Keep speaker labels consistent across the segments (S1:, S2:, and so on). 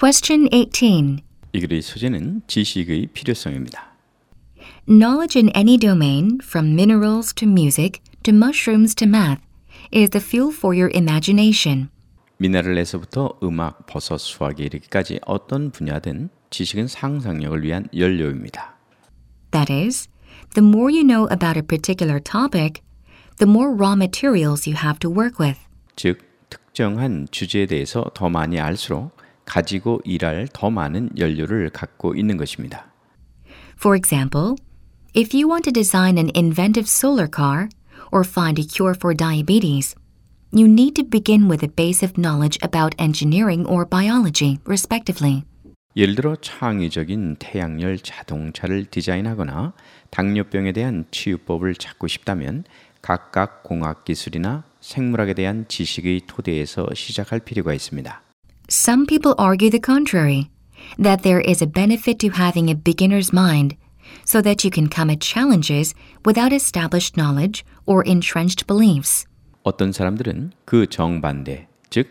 S1: Question 18.
S2: 이 글의 소재는 지식의 필요성입니다.
S1: Knowledge in any domain, from minerals to music to mushrooms to math, is the fuel for your imagination.
S2: 미네랄에서부터 음악, 버섯, 수학에 이르기까지 어떤 분야든 지식은 상상력을 위한 연료입니다.
S1: That is, the more you know about a particular topic, the more raw materials you have to work with.
S2: 즉, 특정한 주제에 대해서 더 많이 알수록 가지고 일할 더 많은 연료를 갖고 있는 것입니다.
S1: For example, if you want to design an inventive solar car or find a cure for diabetes, you need to begin with a base of knowledge about engineering or biology, respectively.
S2: 예를 들어 창의적인 태양열 자동차를 디자인하거나 당뇨병에 대한 치유법을 찾고 싶다면 각각 공학 기술이나 생물학에 대한 지식의 토대에서 시작할 필요가 있습니다.
S1: Some people argue the contrary, that there is a benefit to having a beginner's mind, so that you can come at challenges without established knowledge or entrenched beliefs.
S2: 어떤 사람들은 그 정반대, 즉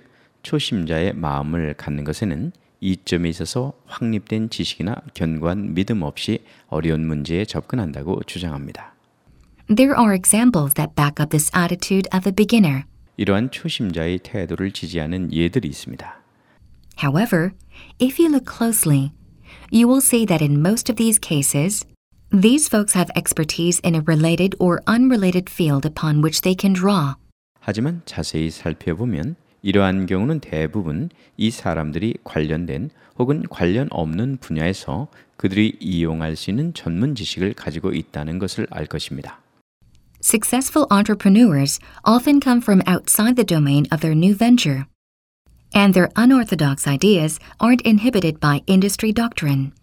S2: 초심자의 마음을 갖는 것에는 이점에 있어서 확립된 지식이나 견고한 믿음 없이 어려운 문제에 접근한다고 주장합니다.
S1: There are examples that back up this attitude of a beginner.
S2: 이러한 초심자의 태도를 지지하는 예들이 있습니다.
S1: However, if you look closely, you will see that in most of these cases, these folks have expertise in a related or unrelated field upon which they can draw.
S2: 하지만 자세히 살펴보면 이러한 경우는 대부분 이 사람들이 관련된 혹은 관련 없는 분야에서 그들이 이용할 수 있는 전문 지식을 가지고 있다는 것을 알 것입니다.
S1: Successful entrepreneurs often come from outside the domain of their new venture, and their unorthodox ideas aren't inhibited by industry doctrine.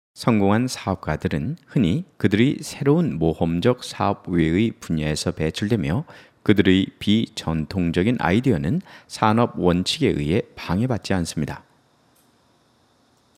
S2: 성공한 사업가들은 흔히 그들이 새로운 모험적 사업 외의 분야에서 배출되며 그들의 비전통적인 아이디어는 산업 원칙에 의해 방해받지 않습니다.